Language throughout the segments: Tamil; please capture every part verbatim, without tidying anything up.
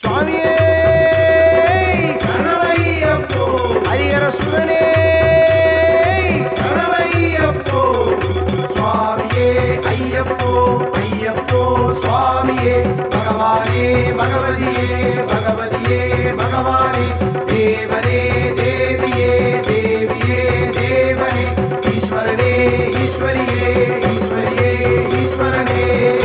சுவாமியே சரணமையப்போ ஹரிஹர சுதனே சரணமையப்போ சுவாமியே ஐயப்போ ஐயப்போ சுவாமியே பகவானே பகவதியே பகவதியே பகவானே தேவனே தேவியே தேவியே தேவனே ஈஸ்வரனே ஈஸ்வரியே ஈஸ்வரியே ஈஸ்வரனே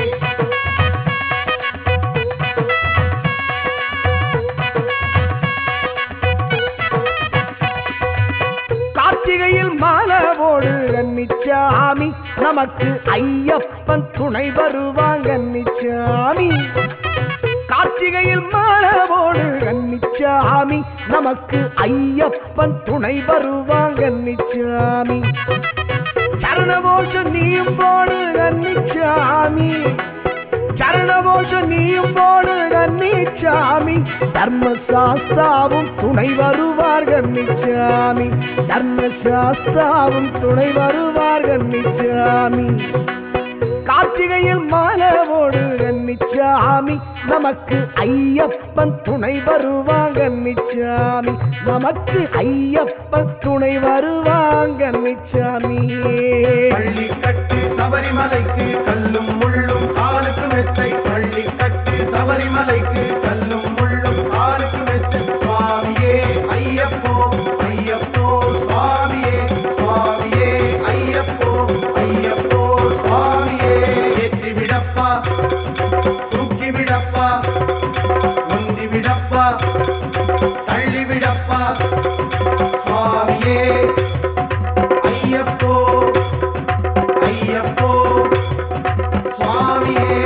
கார்த்திகையில் மாலவோடு கன்னிச்சாமி நமக்கு ஐயப்பன் துணை வருவாங்க கன்னிச்சாமி கார்த்திகையில் மாலவோடு கன்னிச்சாமி நமக்கு ஐயப்பன் துணை வருவாங்க கன்னிச்சாமி சரணகோஷம் நீயும் போடு கன்னிச்சாமி சரணகோஷம் நீயும் போடு கன்னிச்சாமி தர்மசாஸ்தாவும் துணை வருவார் கன்னிச்சாமி தர்மசாஸ்தாவும் துணை வருவார் கன்னிச்சாமி கார்த்திகையில் மாலவோடு கன்னிச்சாமி நமக்கு ஐயப்பன் துணை வருவாங்க கன்னிச்சாமி நமக்கு ஐயப்பன் துணை வருவாங்க கன்னிச்சாமி பள்ளி கட்டு சபரிமலைக்கு கல்லும் முள்ளும் காலுக்கு மெத்தை பள்ளி கட்டு சபரிமலைக்கு கல்லும் முள்ளும் காலுக்கு மெத்தை சுவாமியே ஐயப்போ ஐயப்போ சுவாமியே சுவாமியே ஐயப்போ ஐயப்போ சுவாமியே ஏற்றி விடப்பா தூக்கி விடப்பா உந்தி விடப்பா தள்ளி விடப்பா சுவாமியே ஐயப்போ ஐயப்போ சுவாமியே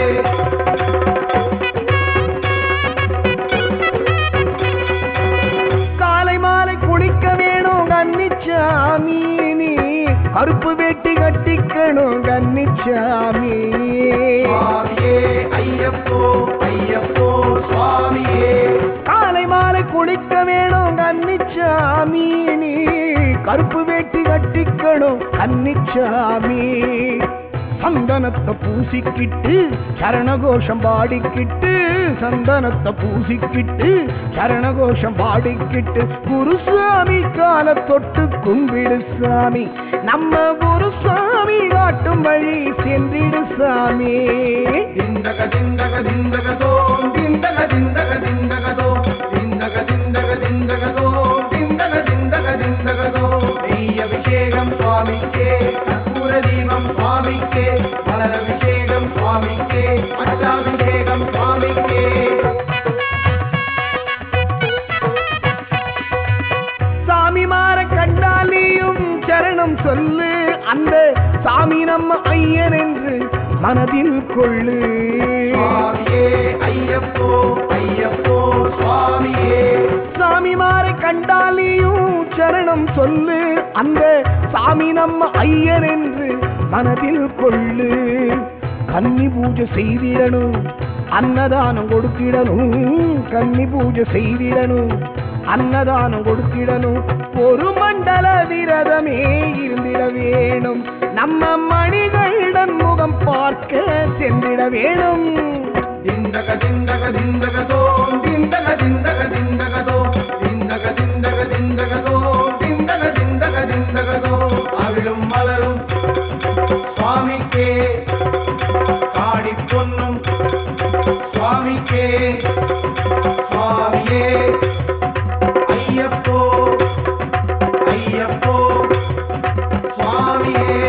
காலை மாலை குளிக்க வேணும் கன்னிச்சாமி நீ கருப்பு வேட்டி கட்டிக்கணும் கன்னிச்சாமி சுவாமியே ஐயப்போ ஐயப்போ சுவாமியே காலை மாலை குளிக்க வேணும் கன்னிச்சாமி நீ கருப்பு வேட்டி கட்டிக்கணும் கன்னிச்சாமி சந்தனத்தை பூசிக்கிட்டு சரணகோஷம் பாடிக்கிட்டு சந்தனத்தை பூசிக்கிட்டு சரணகோஷம் பாடிக்கிட்டு குருசாமி கால தொட்டு கும்பிடு சாமி நம்ம குருசாமி காட்டும் வழி சென்றிடு சாமி திண்டக திண்டக திண்டகதோ திண்டக திண்டக திண்டகதோ திண்டக திண்டக திண்டகதோ திண்டக திண்டக திண்டகதோ நெய் அபிஷேகம் சுவாமிக்கே கற்பூர தீபம் சுவாமிக்கே மலர் அபிஷேகம் சுவாமிக்கே பட்டாபிஷேகம் சுவாமிக்கே சாமி மாற கண்டாலியும் சரணம் சொல்லு அந்த சாமி நம்ம ஐயன் என்று மனதில் கொள்ளு சுவாமியே ஐயப்போ ஐயப்போ சுவாமியே சாமி மாற கண்டாலியும் சரணம் சொல்லு அந்த சாமி நம்ம ஐயன் என்று மனதில் கொள்ளு கன்னி பூஜை செய்திடணும் அன்னதானம் கொடுத்திடணும் கன்னி பூஜை செய்திடணும் அன்னதானம் கொடுத்திடணும் ஒரு மண்டல விரதமே இருந்திட வேணும் நம்ம மணிகளுடன் முகம் பார்க்க சென்றிட வேணும் திண்டக திண்டக திண்டகதோ திண்டக திண்டக திண்டகதோ திண்டக திண்டக திண்டகதோ திண்டக திண்டக திண்டகதோ அவிழும் மலரும் சுவாமிக்கே காடி பொன்னும் சுவாமிக்கே சுவாமியே ஐயப்போ ஐயப்போ சுவாமியே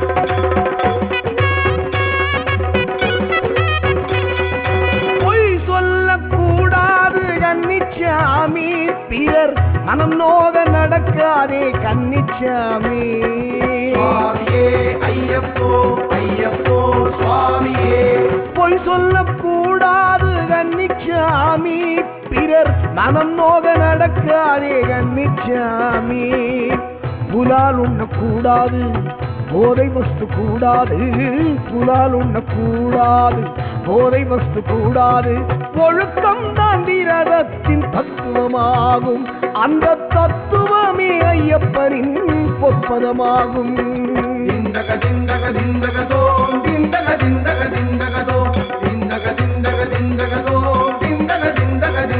பொய் சொல்லக்கூடாது கன்னிச்சாமி பிறர் மனம் நோக நடக்காதே கன்னிச்சாமி சுவாமியே ஐயப்போ ஐயப்போ சுவாமியே பொய் சொல்லக்கூடாது கன்னிச்சாமி பிறர் மனம் நோக நடக்காதே கன்னிச்சாமி புலால் உண்ணக்கூடாது போதை வஸ்து கூடாது புலால் உண்ணக்கூடாது போதை வஸ்து கூடாது ஒழுக்கம் தான் விரதத்தின் தத்துவமாகும் அந்த தத்துவமே ஐயப்பனின் பொற்பதமாகும் திண்டக திண்டக திண்டகதோ திண்டக திண்டக திண்டகதோ திண்டக திண்டக திண்டகதோ திண்டக திண்டக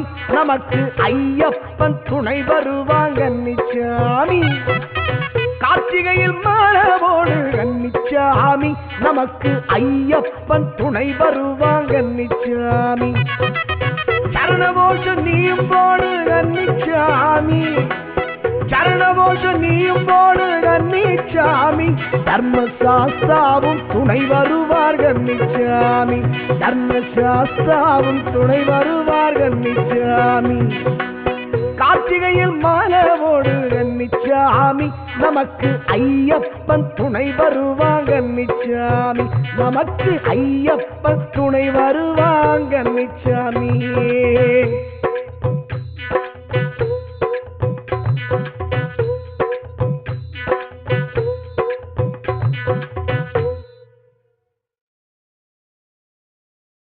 நமக்கு ஐயப்பன் துணை வருவாங்க கன்னிச்சாமி. கார்த்திகையில் மாலவோடு கன்னிச்சாமி நமக்கு ஐயப்பன் துணை வருவாங்க கன்னிச்சாமி. சரணகோஷம் நீயும் போடு கன்னிச்சாமி, சரணகோஷம் நீயும் போடு கன்னிச்சாமி. தர்மசாஸ்தாவும் துணை வருவார் கன்னிச்சாமி, தர்மசாஸ்தாவும் துணை வருவார் கன்னிச்சாமி. கார்த்திகையில் மாலவோடு கன்னிச்சாமி நமக்கு ஐயப்பன் துணை வருவாங்க கன்னிச்சாமி, நமக்கு ஐயப்பன் துணை வருவாங்க கன்னிச்சாமி.